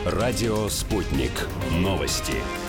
Радио «Спутник». Новости.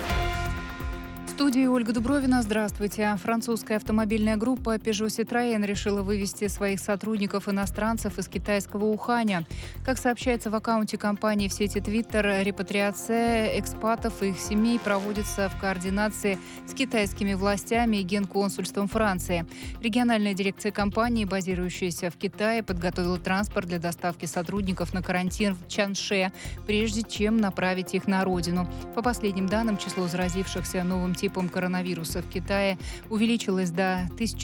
В студии Ольга Дубровина. Здравствуйте. Французская автомобильная группа Peugeot Citroën решила вывести своих сотрудников-иностранцев из китайского Уханя. Как сообщается в аккаунте компании в сети Twitter, репатриация экспатов и их семей проводится в координации с китайскими властями и Генконсульством Франции. Региональная дирекция компании, базирующаяся в Китае, подготовила транспорт для доставки сотрудников на карантин в Чанше, прежде чем направить их на родину. По последним данным, число заразившихся новым типом коронавируса в Китае увеличилось до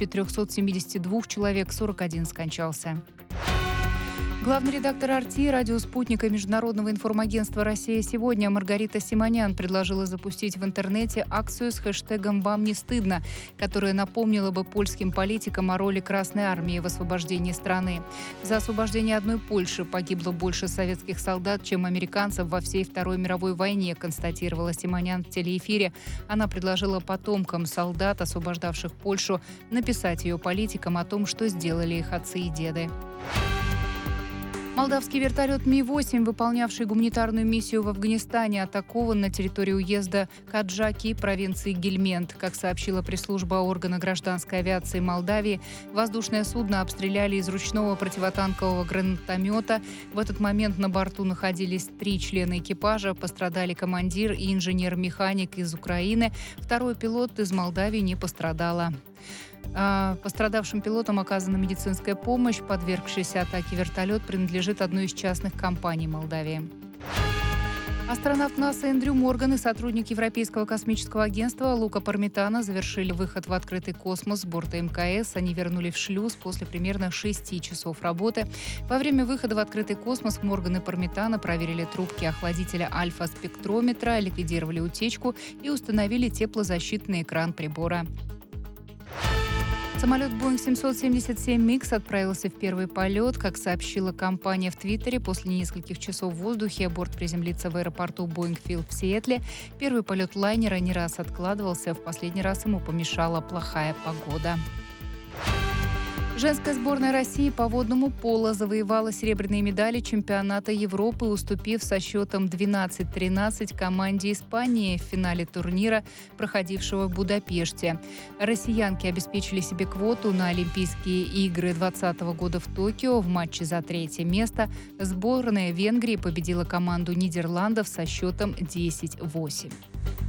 1372 человек, 41 скончался. Главный редактор «Арти» радио «Спутника» Международного информагентства «Россия сегодня» Маргарита Симонян предложила запустить в интернете акцию с хэштегом «Вам не стыдно», которая напомнила бы польским политикам о роли Красной Армии в освобождении страны. За освобождение одной Польши погибло больше советских солдат, чем американцев во всей Второй мировой войне, констатировала Симонян в телеэфире. Она предложила потомкам солдат, освобождавших Польшу, написать ее политикам о том, что сделали их отцы и деды. Молдавский вертолет Ми-8, выполнявший гуманитарную миссию в Афганистане, атакован на территории уезда Каджаки провинции Гельмент. Как сообщила пресс-служба органа гражданской авиации Молдавии, воздушное судно обстреляли из ручного противотанкового гранатомета. В этот момент на борту находились 3 члена экипажа. Пострадали командир и инженер-механик из Украины. Второй пилот из Молдавии не пострадала. Пострадавшим пилотам оказана медицинская помощь. Подвергшийся атаке вертолет принадлежит одной из частных компаний Молдавии. Астронавт НАСА Эндрю Морган и сотрудник Европейского космического агентства Лука Пармитано завершили выход в открытый космос с борта МКС. Они вернули в шлюз после примерно 6 часов работы. Во время выхода в открытый космос Морган и Пармитано проверили трубки охладителя альфа-спектрометра, ликвидировали утечку и установили теплозащитный экран прибора. Самолет Boeing 777 MiX отправился в первый полет. Как сообщила компания в Твиттере, после нескольких часов в воздухе борт приземлится в аэропорту Боингфилд в Сиэтле. Первый полет лайнера не раз откладывался. В последний раз ему помешала плохая погода. Женская сборная России по водному поло завоевала серебряные медали чемпионата Европы, уступив со счетом 12-13 команде Испании в финале турнира, проходившего в Будапеште. Россиянки обеспечили себе квоту на Олимпийские игры 2020 года в Токио в матче за 3-е место. Сборная Венгрии победила команду Нидерландов со счетом 10-8.